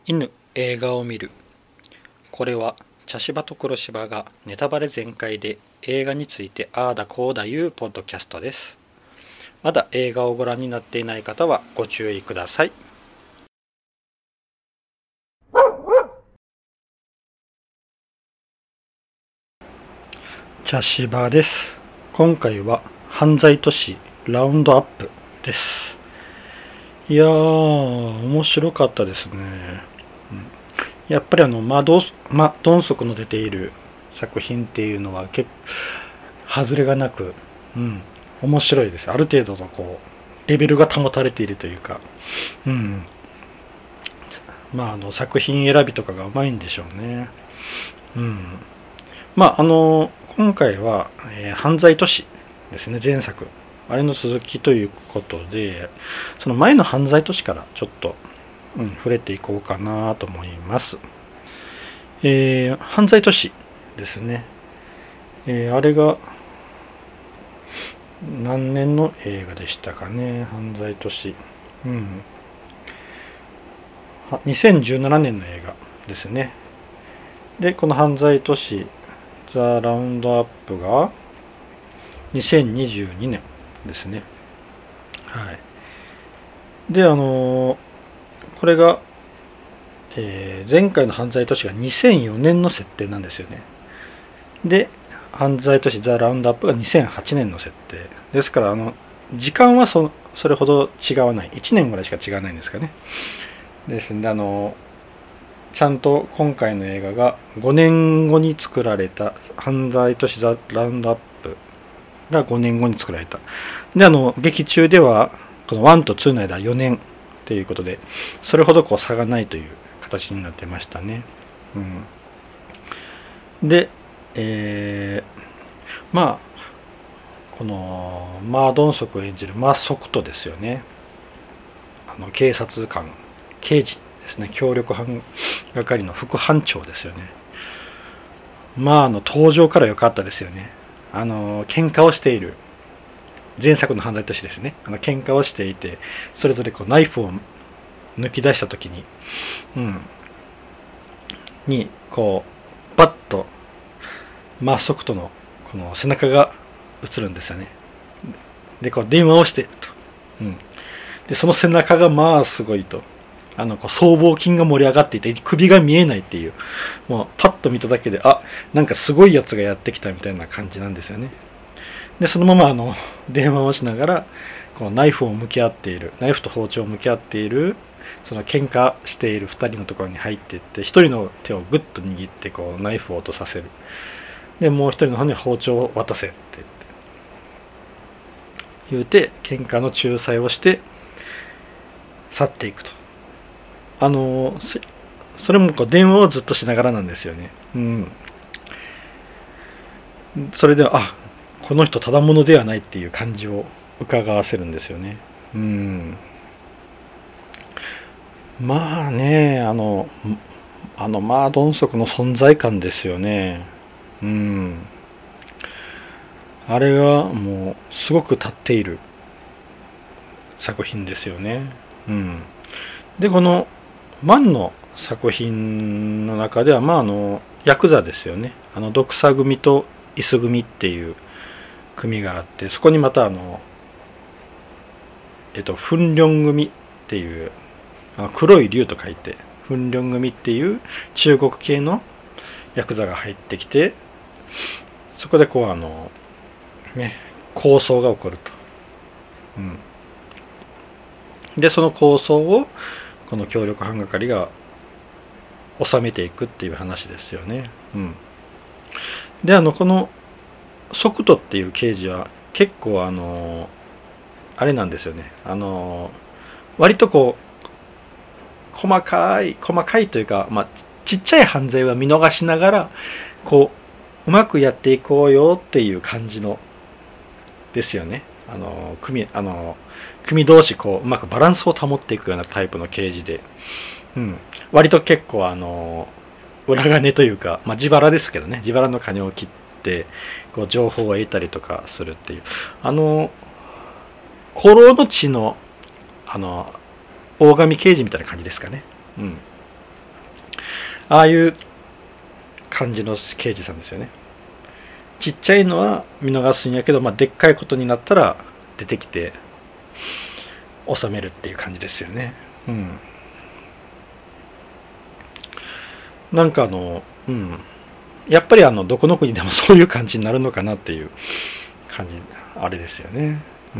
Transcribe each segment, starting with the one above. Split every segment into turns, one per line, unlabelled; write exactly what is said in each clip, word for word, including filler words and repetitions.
犬映画を見る。これは茶芝と黒芝がネタバレ全開で映画についてああだこうだいうポッドキャストです。まだ映画をご覧になっていない方はご注意ください。茶芝です。今回は犯罪都市ラウンドアップです。いやー面白かったですね。やっぱりあのマドマドンソクの出ている作品っていうのは結構外れがなく、うん、面白いです。ある程度のこうレベルが保たれているというか、うん、まああの作品選びとかがうまいんでしょうね。うん、まああの今回は、えー犯罪都市ですね、前作あれの続きということで、その前の犯罪都市からちょっと、うん、触れていこうかなと思います。えー犯罪都市ですね。えーあれが何年の映画でしたかね、犯罪都市。うん。にせんじゅうななねんの映画ですね。で、この犯罪都市、ザ・ラウンドアップがにせんにじゅうにねんですね。はい。で、あのーこれが、えー前回の犯罪都市がにせんよねんの設定なんですよね。で、犯罪都市ザ・ラウンドアップがにせんはちねんの設定。ですから、あの、時間はそそれほど違わない。いちねんぐらいしか違わないんですかね。ですんで、あの、ちゃんと今回の映画がごねんごに作られた犯罪都市ザ・ラウンドアップがごねんごに作られた。で、あの、劇中では、このいちとにの間よねんということで、それほどこう差がないという形になってましたね。うん。で、えー、まあ、このマー・ドンソクを演じるマー・ソクトですよね。あの警察官、刑事ですね、協力班係の副班長ですよね。まあ、あの登場から良かったですよね。あの喧嘩をしている、前作の犯罪都市ですね。あの喧嘩をしていて、それぞれこうナイフを抜き出した時に、うん、にこうバッとマー・ソクトのこの背中が映るんですよね。でこう電話をしてと、うん、でその背中がまあすごいと、あのこう僧帽筋が盛り上がっていて首が見えないっていう、もうパッと見ただけで、あ、なんかすごいやつがやってきたみたいな感じなんですよね。でそのままあの電話をしながらこうナイフを向き合っている、ナイフと包丁を向き合っている、その喧嘩しているふたりのところに入っていって、ひとりの手をグッと握ってこうナイフを落とさせる。でもうひとりの方に包丁を渡せって言うて喧嘩の仲裁をして去っていくと。あのそれもこう電話をずっとしながらなんですよね。うん。それであ、この人ただものではないっていう感じを伺わせるんですよね。うん。まあね、あのあのマー・ドンソクの存在感ですよね。うん。あれがもうすごく立っている作品ですよね。うん。でこの万の作品の中では、まああのヤクザですよね。あのドクサ組とイス組っていう組があって、そこにまたあのえっとフンリョン組っていう、あの黒い竜と書いてフンリョン組っていう中国系のヤクザが入ってきて、そこでこうあのね抗争が起こると。うん。でその構想をこの協力班係が収めていくっていう話ですよね。うん、であのこのソクトっていう刑事は結構あのあれなんですよね。あの割とこう細かい細かいというか、まあ、ちっちゃい犯罪は見逃しながらこううまくやっていこうよっていう感じのですよね。あの組あの組同士こううまくバランスを保っていくようなタイプの刑事で、うん、割と結構あの裏金というか、まあ、自腹ですけどね、自腹の金を切ってこう情報を得たりとかするっていう、あの古老の地のあの大神刑事みたいな感じですかね。うん。 ああいう感じの刑事さんですよね。ちっちゃいのは見逃すんやけど、まあ、でっかいことになったら出てきて収めるっていう感じですよね。うん。なんかあの、うん。やっぱりあの、どこの国でもそういう感じになるのかなっていう感じ、あれですよね。うん。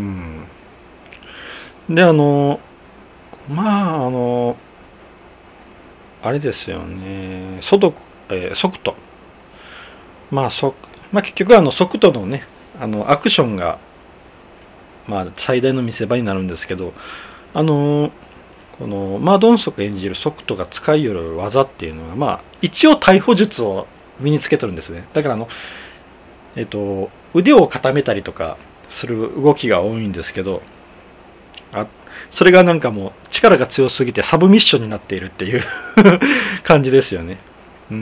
で、あの、まあ、あの、あれですよね。速度、えー速度。まあ、そ、まあ結局あの、速度のね、あの、アクションが、まあ、最大の見せ場になるんですけど、あの、このマードンソク演じるソクトが使いよる技っていうのは、まあ、一応逮捕術を身につけてるんですね。だからあの、えっと、腕を固めたりとかする動きが多いんですけど、あ、それがなんかもう力が強すぎてサブミッションになっているっていう感じですよね。うん。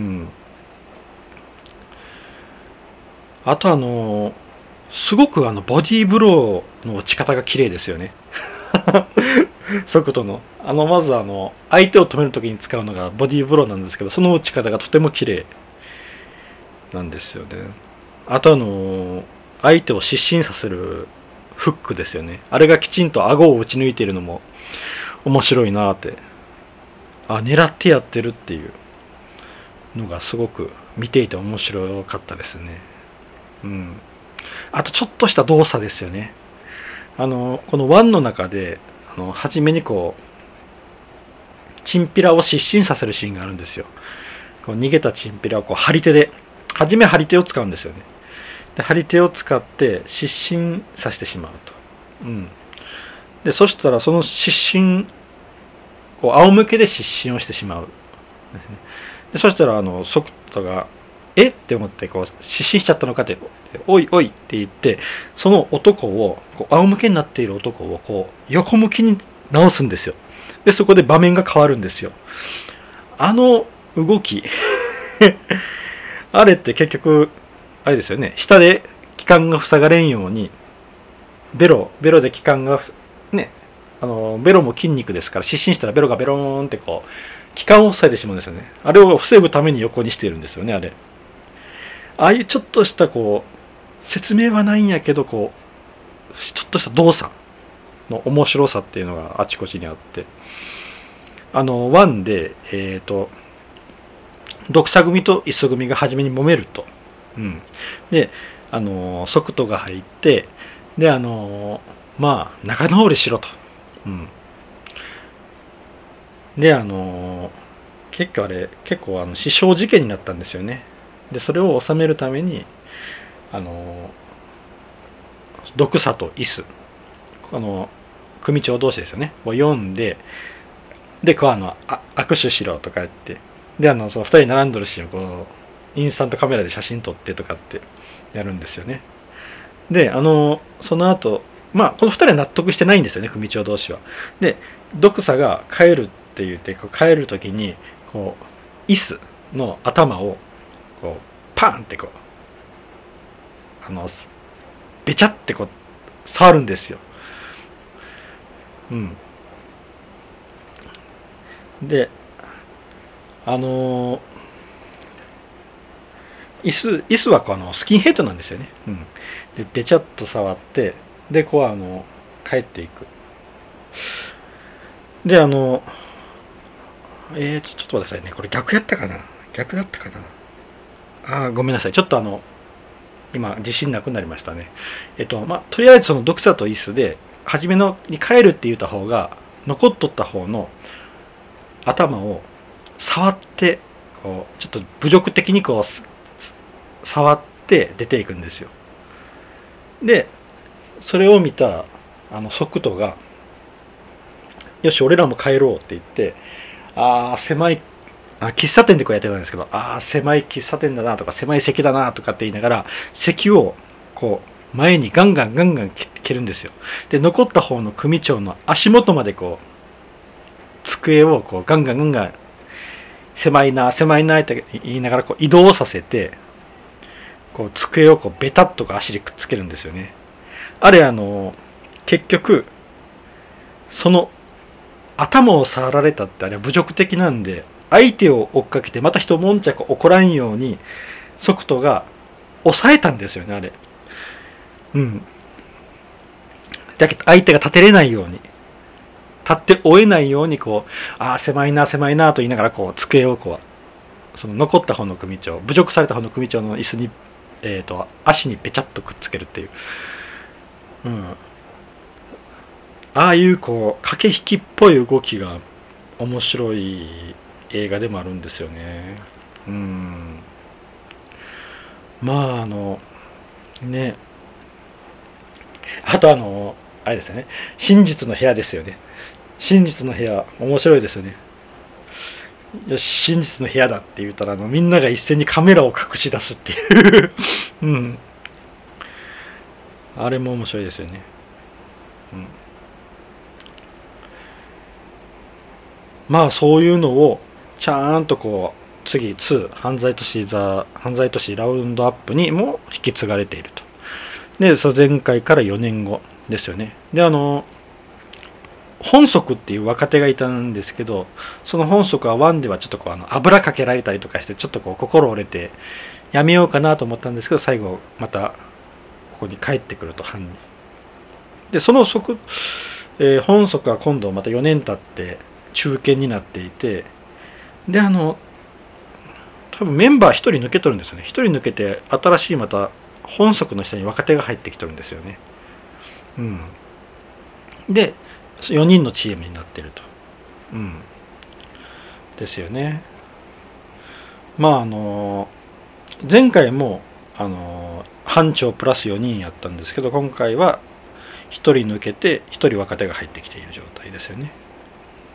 あとあの、すごくあのボディーブローの落ち方が綺麗ですよね。速度の。あの、まずあの、相手を止めるときに使うのがボディーブローなんですけど、その打ち方がとても綺麗なんですよね。あとあの、相手を失神させるフックですよね。あれがきちんと顎を打ち抜いているのも面白いなって。あ、狙ってやってるっていうのがすごく見ていて面白かったですね。うん。あとちょっとした動作ですよね。あの、この湾の中で、あの、初めにこう、チンピラを失神させるシーンがあるんですよ。こう逃げたチンピラをこう張り手で、初め張り手を使うんですよね。で、張り手を使って失神させてしまうと。うん。で、そしたらその失神、こう仰向けで失神をしてしまう。で、そしたらあの、ソクトが、えって思ってこう失神しちゃったのかって、おいおいって言って、その男を、こう仰向けになっている男をこう横向きに直すんですよ。で、そこで場面が変わるんですよ。あの動きあれって結局、あれですよね。下で気管が塞がれんように、ベロ、ベロで気管が、ね、あの、ベロも筋肉ですから、失神したらベロがベローンってこう、気管を塞いでしまうんですよね。あれを防ぐために横にしているんですよね、あれ。ああいうちょっとしたこう、説明はないんやけど、こう、ちょっとした動作の面白さっていうのがあちこちにあって、あの、ワンで、えっ、ー、と、ドクサ組とイソ組が初めに揉めると。うん。で、あの、ソクトが入って、で、あの、まあ、仲直りしろと。うん。で、あの、結構あれ、結構あの、死傷事件になったんですよね。で、それを収めるために、あの、ドクサとイス、あの、組長同士ですよね。を読んで、で、こうあの、あ握手しろとか言って、で、あの、その二人並んどるシーンをこう、インスタントカメラで写真撮ってとかってやるんですよね。で、あの、その後、まあ、この二人は納得してないんですよね、組長同士は。で、ドクサが帰るって言って、こう帰るときに、こう、イスの頭を、こう、パーンってこう、あの、べちゃってこう、触るんですよ。うん。で、あのー、椅子、椅子はこうあのスキンヘッドなんですよね。うん。で、べちゃっと触って、で、こうあの、帰っていく。で、あの、えーと、ちょっと待ってくださいね。これ逆やったかな逆だったかなあー、ごめんなさい。ちょっとあの、今、自信なくなりましたね。えっと、まあ、とりあえずそのドクサと椅子で、初めのに帰るって言った方が、残っとった方の頭を触って、こう、ちょっと侮辱的にこう、触って出ていくんですよ。で、それを見た、あの、ソクトが、よし、俺らも帰ろうって言って、ああ、狭い、あ、喫茶店でこうやってたんですけど、ああ、狭い喫茶店だなとか、狭い席だなとかって言いながら、席を、こう、前にガンガンガンガン蹴るんですよ。で、残った方の組長の足元までこう、机をこうガンガンガンガン、狭いな、狭いなって言いながらこう移動させて、こう机をこうベタッとか足でくっつけるんですよね。あれあの、結局、その頭を触られたってあれは侮辱的なんで、 相手を追っかけてまた一悶着起こらんように側斗が抑えたんですよね、あれ。うん。だけど相手が立てれないように、立って追えないようにこう、ああ狭いな狭いなと言いながらこう机をこうその残った方の組長、侮辱された方の組長の椅子に、えー、と足にべちゃっとくっつけるっていう、うん、ああいうこう駆け引きっぽい動きが面白い映画でもあるんですよね。うん。まああのね、あとあのあれですよね、真実の部屋ですよね。真実の部屋面白いですよね。よし真実の部屋だって言ったらあのみんなが一斉にカメラを隠し出すっていううん、あれも面白いですよね。うん、まあそういうのをちゃんとこう次に犯罪都市ザ犯罪都市ラウンドアップにも引き継がれていると。でその前回からよねんごですよね。であの本則っていう若手がいたんですけど、その本則はワンではちょっとこうあの油かけられたりとかしてちょっとこう心折れてやめようかなと思ったんですけど、最後またここに帰ってくると犯人で、その則、えー本則は今度またよねん経って中堅になっていて、であの多分メンバーひとり抜けとるんですよね。ひとり抜けて新しいまた本則の下に若手が入ってきとるんですよね。うん。でよにんのチームになってると。うん。ですよね。まああの前回もあの班長プラスよにんやったんですけど、今回はひとり抜けてひとり若手が入ってきている状態ですよね。うん。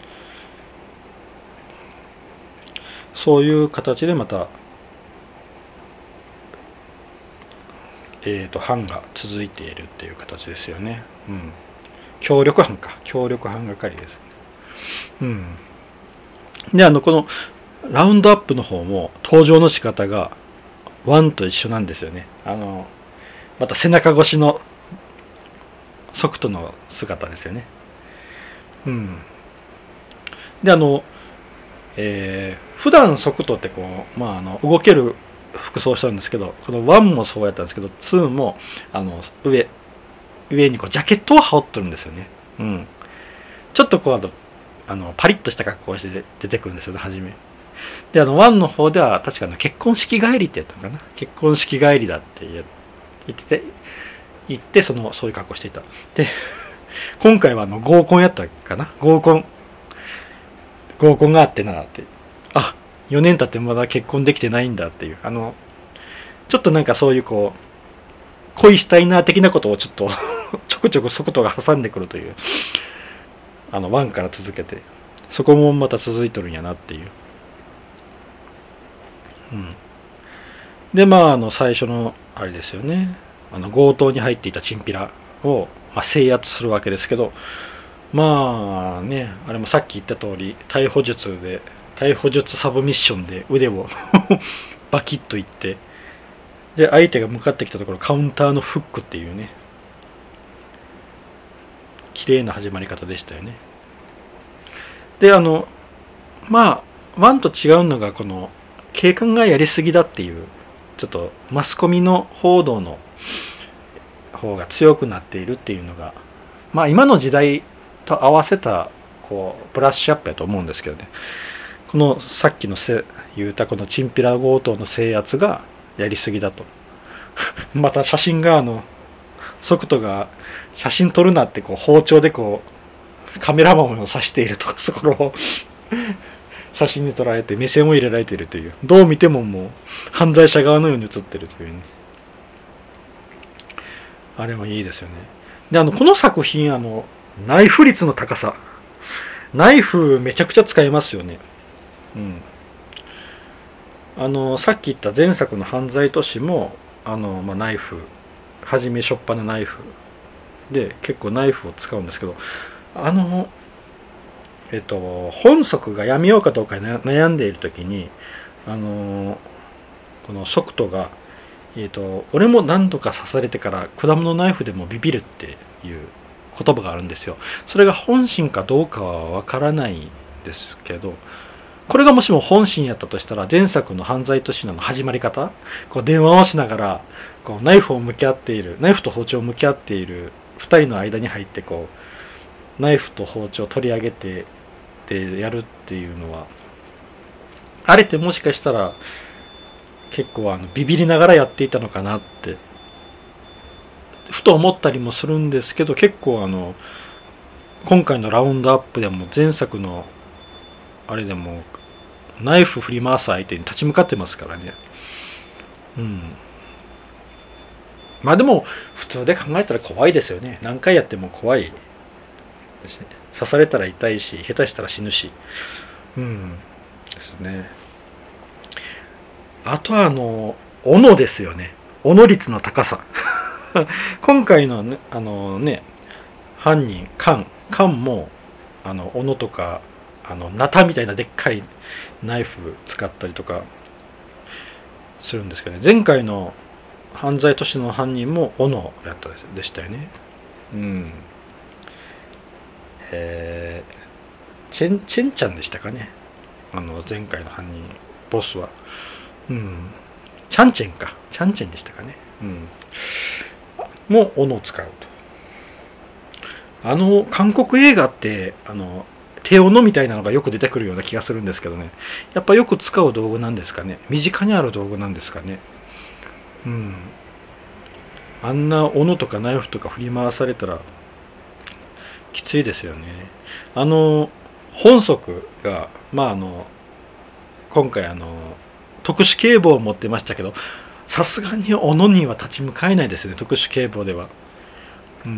そういう形でまたえーと班が続いているっていう形ですよね。うん。協力班か協力班係です。うん。であのこのラウンドアップの方も登場の仕方がワンと一緒なんですよね。あのまた背中越しのソクトの姿ですよね。うん。であの、えー、普段ソクトってこう、まあ、あの動ける服装したんですけど、このワンもそうやったんですけどツーもあの上上にこうジャケットを羽織ってるんですよね。うん。ちょっとこうあのあのパリッとした格好をして出てくるんですよね、初め。であのワンの方では確かの結婚式帰りってやったのかな、結婚式帰りだって言ってて言ってそのそういう格好していた。で今回はあの合コンやったかな、合コン合コンがあってなって、あよねん経ってまだ結婚できてないんだっていう、あのちょっとなんかそういうこう恋したいな的なことをちょっとちょくちょくそことが挟んでくるという、あのワンから続けてそこもまた続いとるんやなっていう。うん、でまああの最初のあれですよね、あの強盗に入っていたチンピラを、まあ、制圧するわけですけど、まあねあれもさっき言った通り逮捕術で逮捕術サブミッションで腕をバキッといって、で相手が向かってきたところカウンターのフックっていうね綺麗な始まり方でしたよね。であのまあワンと違うのがこの警官がやりすぎだっていうちょっとマスコミの報道の方が強くなっているっていうのが、まあ今の時代と合わせたこうブラッシュアップやと思うんですけどね。このさっきのせ言うたこのチンピラ強盗の制圧がやりすぎだとまた写真があのソクトが写真撮るなってこう包丁でこうカメラマンを指しているところを写真に撮られて目線を入れられているという、どう見てももう犯罪者側のように写っているというね、あれもいいですよね。であのこの作品あのナイフ率の高さ、ナイフめちゃくちゃ使えますよね。うん。あのさっき言った前作の犯罪都市もあの、まあ、ナイフはじめしょっぱなナイフで結構ナイフを使うんですけど、あのえっと本則がやめようかどうか悩んでいる時にあのこのソクトが、えっと俺も何度か刺されてから果物ナイフでもビビるっていう言葉があるんですよ。それが本心かどうかはわからないですけど、 これがもしも本心やったとしたら、前作の犯罪都市の始まり方、こう電話をしながらこうナイフを向き合っている、ナイフと包丁を向き合っているふたりの間に入って、こうナイフと包丁を取り上げてでやるっていうのは、あれってもしかしたら結構あのビビりながらやっていたのかなってふと思ったりもするんですけど、結構あの今回のラウンドアップでも前作のあれでもナイフ振り回す相手に立ち向かってますからね。うん。まあでも普通で考えたら怖いですよね。何回やっても怖いですね。刺されたら痛いし、下手したら死ぬし。うんですね。あとはあの斧ですよね。斧率の高さ。今回のね、あのね、犯人カンカンもあの斧とかあのナタみたいなでっかいナイフ使ったりとかするんですけどね。前回の犯罪都市の犯人も斧やったでしたよね。うん。えー、チェンチェンちゃんでしたかね。あの前回の犯人ボスは。うん。チャンチェンか。チャンチェンでしたかね。うん。もう斧を使うと。あの韓国映画ってあの手斧みたいなのがよく出てくるような気がするんですけどね。やっぱよく使う道具なんですかね。身近にある道具なんですかね。うん。あんな斧とかナイフとか振り回されたらきついですよね。あの本則がまああの今回あの特殊警棒を持ってましたけど、さすがに斧には立ち向かえないですよね、特殊警棒では。うん。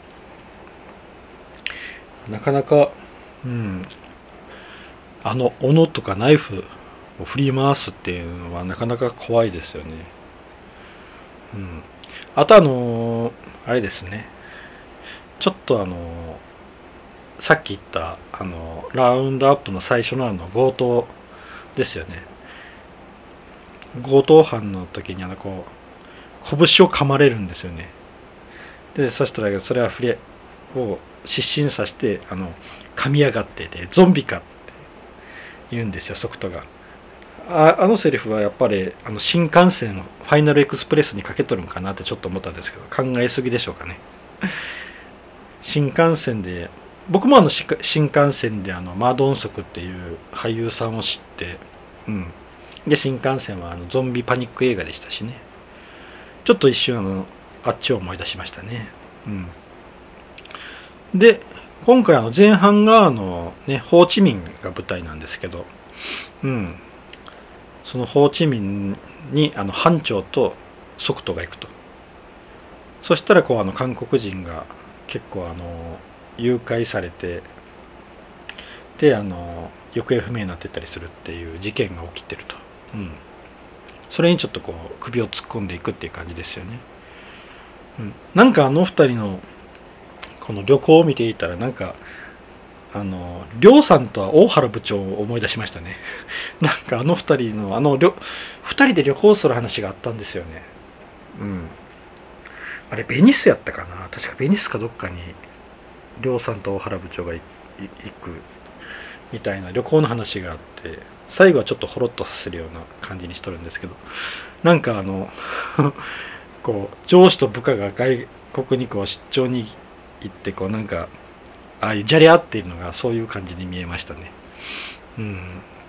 なかなか、うん、あの斧とかナイフを振り回すっていうのはなかなか怖いですよね。うん。あとあのあれですね。ちょっとあのさっき言ったあのラウンドアップの最初のあの強盗ですよね。強盗犯の時にあのこう拳を噛まれるんですよね。でそしたらそれは触れを失神させてあの噛みやがってでゾンビかって言うんですよ、ソクトが。ああのセリフはやっぱりあの新幹線ファイナルエクスプレスにかけとるんかなってちょっと思ったんですけど、考えすぎでしょうかね。新幹線で僕もあの新幹線であのマードンソクっていう俳優さんを知って、うん、で新幹線はあのゾンビパニック映画でしたしね。ちょっと一瞬あのあっちを思い出しましたね。うん、で今回あの前半があの、ね、ホーチミンが舞台なんですけど、うん、そのホーチミンにあの班長とソクトが行くと。そしたらこうあの韓国人が結構あの誘拐されてであの行方不明になってたりするっていう事件が起きてると。うん、それにちょっとこう首を突っ込んでいくっていう感じですよね。うん、なんかあの二人のこの旅行を見ていたらなんかあの亮さんとは大原部長を思い出しましたね。なんかあの二人のあの二人で旅行する話があったんですよね。うん。あれベニスやったかな、確かベニスかどっかに亮さんと大原部長が行くみたいな旅行の話があって、最後はちょっとほろっとさせるような感じにしとるんですけど、なんかあのこう上司と部下が外国にこう出張に行ってこうなんかああいうじゃれ合っているのがそういう感じに見えましたね。うん。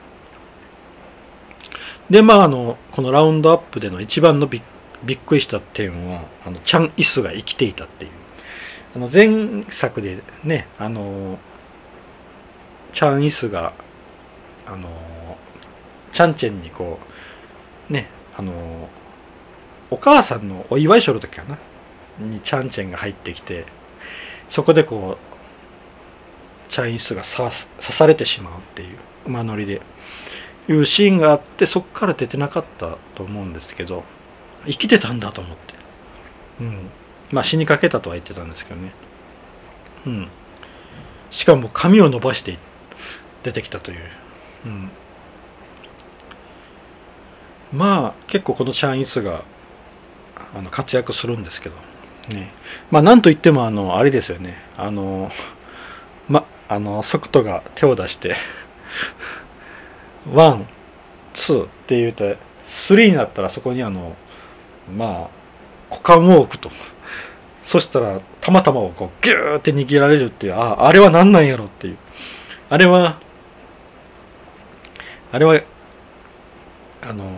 でまああのこのラウンドアップでの一番のびっびっくりした点はあのチャン・イスが生きていたっていう。あの前作でねあのチャン・イスがあのチャンチェンにこうねあのお母さんのお祝いしょる時かなにチャンチェンが入ってきて、そこでこうチャン・イスが刺されてしまうっていう馬乗りでいうシーンがあって、そこから出てなかったと思うんですけど、生きてたんだと思って、うん、まあ死にかけたとは言ってたんですけどね。うん。しかも髪を伸ばして出てきたという。うん。まあ結構このチャン・イスがあの活躍するんですけどね。まあなんといってもあのあれですよね。あのまあのソクトが手を出してワン、ツーって言うとスリーになったらそこにあのまあ股間を置くと。そしたらたまたまをこうギューって握られるっていう、ああれは何なんやろっていう、あれはあれはあのー、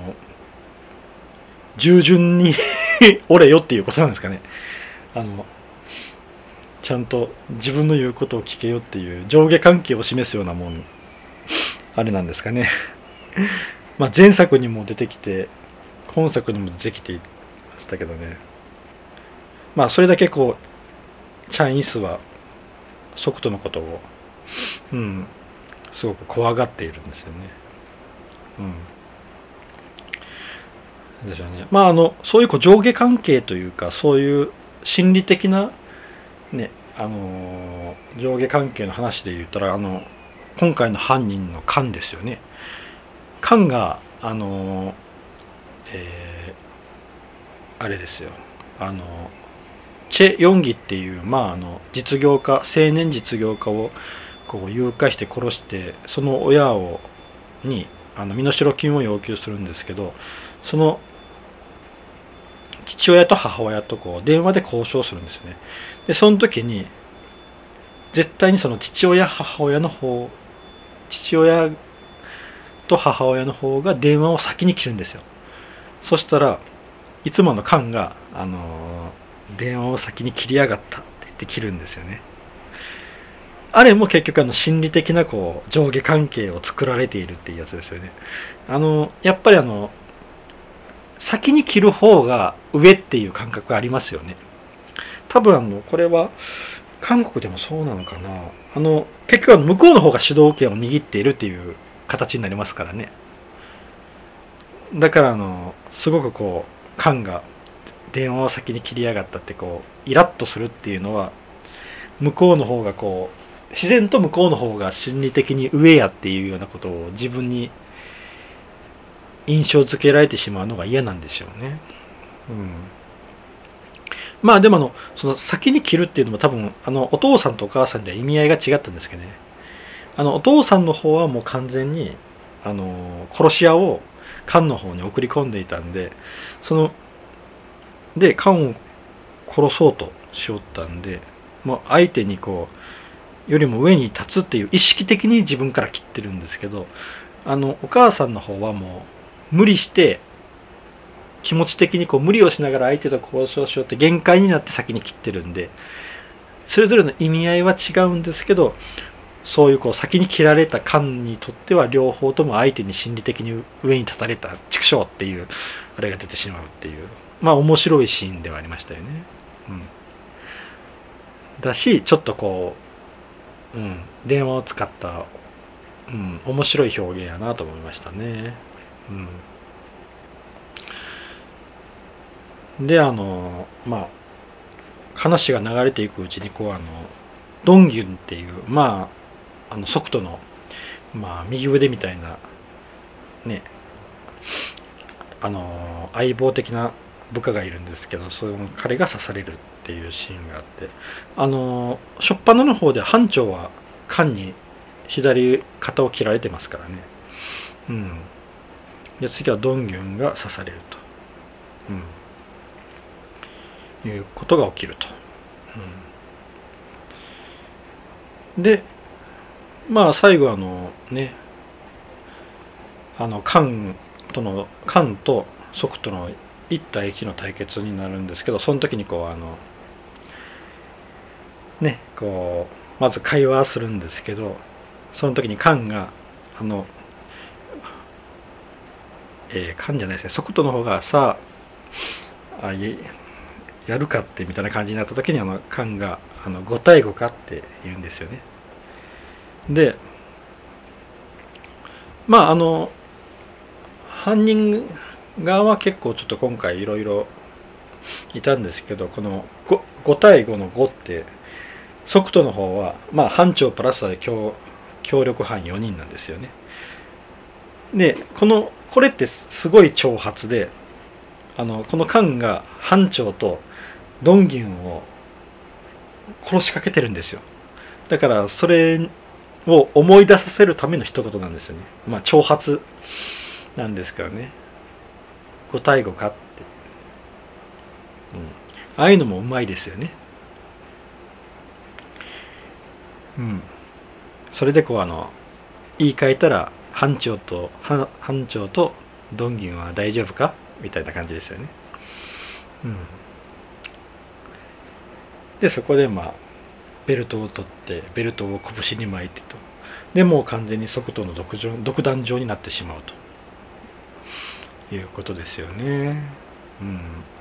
従順におれよっていうことなんですかね。あのちゃんと自分の言うことを聞けよっていう上下関係を示すようなもん、あれなんですかね。まあ前作にも出てきて今作にも出てきていましたけどね。まあそれだけこうチャン・イスはソクトのことをうんすごく怖がっているんですよね。うんでしょうね。まああのそういうこう上下関係というか、そういう心理的なね、あのー上下関係の話で言ったら、あの今回の犯人のカンですよね。カンがあのーえーあれですよ、あのチェ・ヨンギっていう、まあ、あの実業家、青年実業家をこう誘拐して殺して、その親をにあの身代金を要求するんですけど、その父親と母親とこう電話で交渉するんですよね。でその時に絶対にその父親母親の方父親と母親の方が電話を先に切るんですよ。そしたらいつものカンが、あのー電話を先に切りやがったって言って切るんですよね。あれも結局あの心理的なこう上下関係を作られているっていうやつですよね。あのやっぱりあの先に切る方が上っていう感覚ありますよね。多分あのこれは韓国でもそうなのかな。あの結局あの向こうの方が主導権を握っているっていう形になりますからね。だからあのすごくこうカンが電話を先に切りやがったってこうイラッとするっていうのは、向こうの方がこう自然と向こうの方が心理的に上やっていうようなことを自分に印象付けられてしまうのが嫌なんでしょうね。うん、まあでもあのその先に切るっていうのも多分あのお父さんとお母さんでは意味合いが違ったんですけどね。あのお父さんの方はもう完全にあの殺し屋をカンの方に送り込んでいたんで、そのでカンを殺そうとしよったんで、もう相手にこうよりも上に立つっていう意識的に自分から切ってるんですけど、あのお母さんの方はもう無理して気持ち的にこう無理をしながら相手と交渉しようって限界になって先に切ってるんで、それぞれの意味合いは違うんですけど、そういうこう先に切られた感にとっては両方とも相手に心理的に上に立たれた畜生っていうあれが出てしまうっていう、まあ面白いシーンではありましたよね。うん、だしちょっとこう、うん、電話を使った、うん、面白い表現やなと思いましたね。うん、であのまあ話が流れていくうちにこうあのドンギュンっていうまああのソクトの、まあ、右腕みたいなね、あの相棒的な部下がいるんですけど、その彼が刺されるっていうシーンがあって、あの初っ端の方で班長は缶に左肩を切られてますからね。うん。で次はドンギュンが刺されると、うん、いうことが起きると。うん、でまあ最後あのね、あのカンとのカンとソクとのいち対いちの対決になるんですけど、その時にこうあのねこうまず会話するんですけど、その時にカンがあのえー、カンじゃないですね、ソクトの方がさあやるかってみたいな感じになった時に、あのカンがあのご対ごかって言うんですよね。でまああの犯人側は結構ちょっと今回いろいろいたんですけど、この 5, ご対ごのごってソクトの方はまあ班長プラス協協力班よにんなんですよね。でこのこれってすごい挑発で、あのこのカンが班長とドンギュンを殺しかけてるんですよ。だからそれを思い出させるための一言なんですよね。まあ挑発なんですけどね。五対五かって、うん、ああいうのもうまいですよね。うん、それでこうあの言い換えたら班長と班長とドンギンは大丈夫かみたいな感じですよね。うん、でそこでまあベルトを取ってベルトを拳に巻いてと、でもう完全に側頭の独独壇場になってしまうということですよね。うん、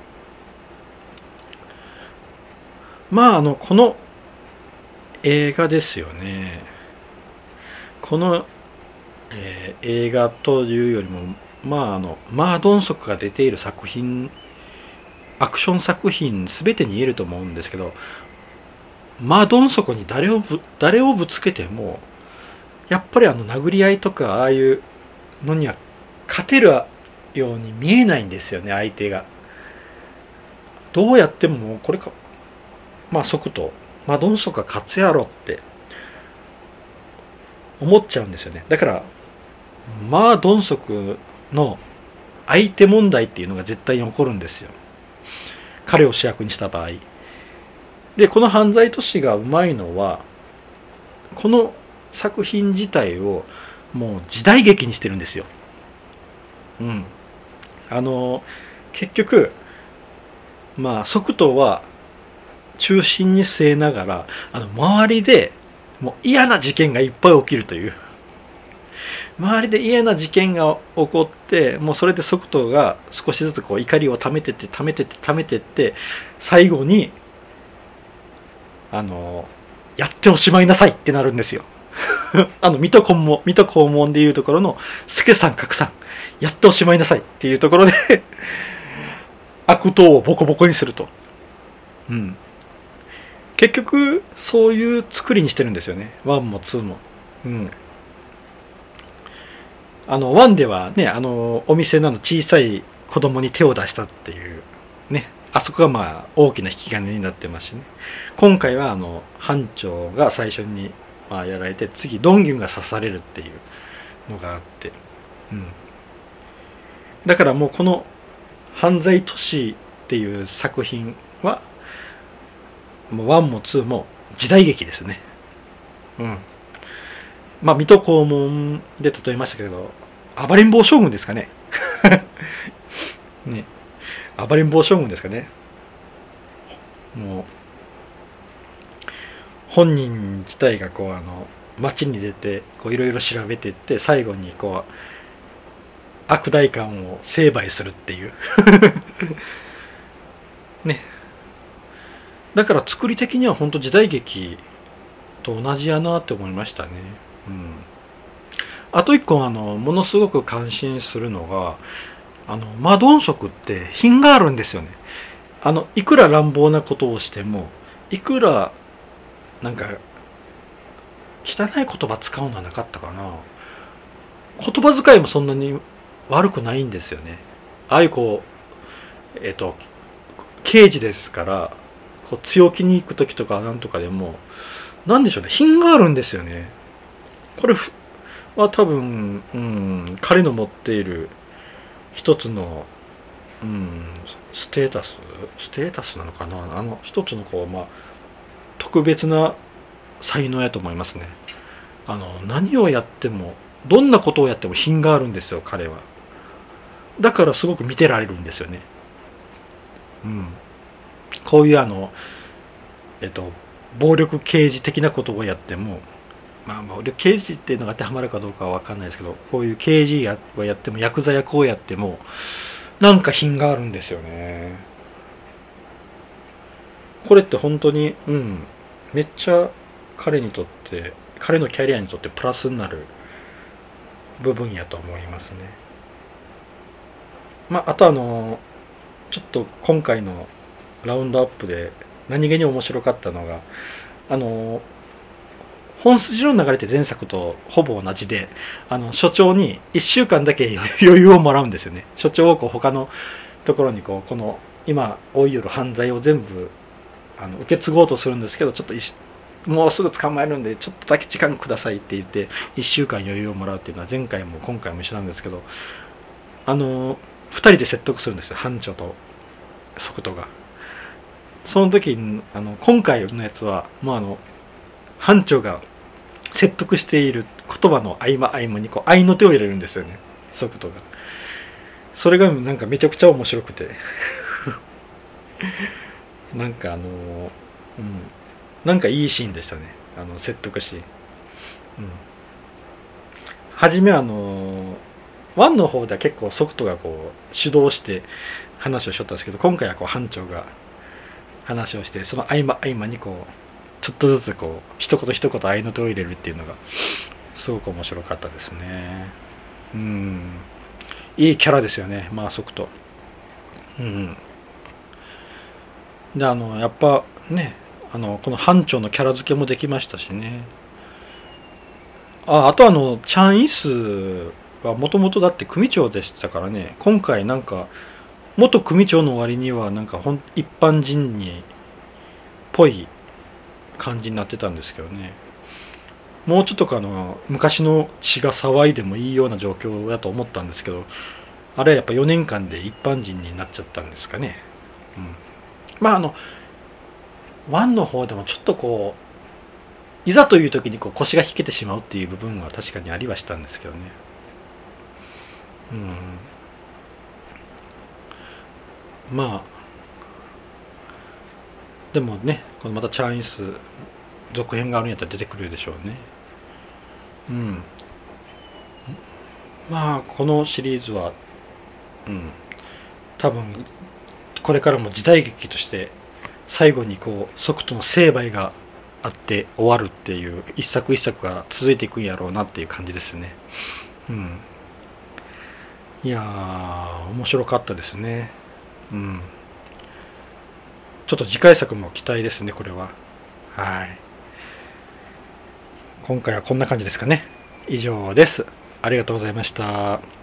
まああのこの映画ですよね。この、えー、映画というよりもまああのマー・ドンソクが出ている作品、アクション作品全てに言えると思うんですけど、マー・ドンソクに誰をぶ誰をぶつけてもやっぱりあの殴り合いとかああいうのには勝てるように見えないんですよね、相手が。どうやってもこれかまあ即とマドンソクが勝つやろって思っちゃうんですよね。だからマー・ドンソクの相手問題っていうのが絶対に起こるんですよ、彼を主役にした場合で。この犯罪都市がうまいのはこの作品自体をもう時代劇にしてるんですよ。うん、あの結局まあ即答は中心に据えながらあの周りでもう嫌な事件がいっぱい起きるという、周りで嫌な事件が起こってもうそれで即答が少しずつこう怒りを溜めてって溜めてって溜めてって最後にあのやっておしまいなさいってなるんですよ。あの水戸黄門水戸黄門でいうところの助さん格さんやっておしまいなさいっていうところで悪党をボコボコにすると、うん、結局そういう作りにしてるんですよね、ワンもツーも。うん、あのワンではね、あのお店の小さい子供に手を出したっていうね、あそこがまあ大きな引き金になってますしね。今回はあの班長が最初にまあやられて、次ドンギュンが刺されるっていうのがあって、うん、だからもうこの犯罪都市っていう作品はもうワンもツーも時代劇ですね。うん、まあ水戸黄門で例えましたけど暴れん坊将軍ですかね。ね、暴れん坊将軍ですかね。もう本人自体がこうあの街に出てこういろいろ調べていって最後にこう悪代官を成敗するっていうね。だから作り的には本当時代劇と同じやなって思いましたね。うん、あと一個あのものすごく感心するのがあのマドンソクって品があるんですよね。あのいくら乱暴なことをしてもいくらなんか汚い言葉使うのはなかったかな、言葉遣いもそんなに悪くないんですよね。ああいうこうえっ、ー、と刑事ですからこう強気に行く時とかなんとかでもなんでしょうね、品があるんですよね。これは多分、うん、彼の持っている一つの、うん、ステータスステータスなのかな、あの一つのこうまあ特別な才能やと思いますね。あの何をやってもどんなことをやっても品があるんですよ彼は。だからすごく見てられるんですよね。うん、こういうあのえっと暴力刑事的なことをやっても、まあ暴力刑事っていうのが当てはまるかどうかは分かんないですけど、こういう刑事やをやってもヤクザ役をやってもなんか品があるんですよね。これって本当にうんめっちゃ彼にとって彼のキャリアにとってプラスになる部分やと思いますね。まああとあのちょっと今回のラウンドアップで何気に面白かったのがあの本筋の流れって前作とほぼ同じで、あの所長にいっしゅうかんだけ余裕をもらうんですよね。所長をこう他のところにこうこの今追いよる犯罪を全部あの受け継ごうとするんですけど、ちょっともうすぐ捕まえるんでちょっとだけ時間くださいって言っていっしゅうかん余裕をもらうっていうのは前回も今回も一緒なんですけど、あのふたりで説得するんですよ、班長と速度が。その時にあの今回のやつはもうあの班長が説得している言葉の合間合間にこう合いの手を入れるんですよね、速度が。それがなんかめちゃくちゃ面白くてなんかあのうんなんかいいシーンでしたね、あの説得シーン。うん初めあのワンの方では結構速度がこう主導して話をしとったんですけど、今回はこう班長が話をして、その合間合間にこうちょっとずつこう一言一言合いの手を入れるっていうのがすごく面白かったですね。うんいいキャラですよね、まあ速度。うんであのやっぱね、あのこの班長のキャラ付けもできましたしね。ああとあのチャン・イスはもともとだって組長でしたからね、今回なんか元組長の割にはなんかほん一般人にっぽい感じになってたんですけどね。もうちょっとかあの昔の血が騒いでもいいような状況だと思ったんですけど、あれはやっぱよねんかんで一般人になっちゃったんですかね。うん、まああのワンの方でもちょっとこういざという時にこう腰が引けてしまうっていう部分は確かにありはしたんですけどね。うんまあでもね、このまたチャンイス続編があるんやったら出てくるでしょうね。うんまあこのシリーズはうん多分これからも時代劇として最後にこうソクトの成敗があって終わるっていう一作一作が続いていくんやろうなっていう感じですね。うんいやー面白かったですね。うんちょっと次回作も期待ですね、これは。はい今回はこんな感じですかね。以上です。ありがとうございました。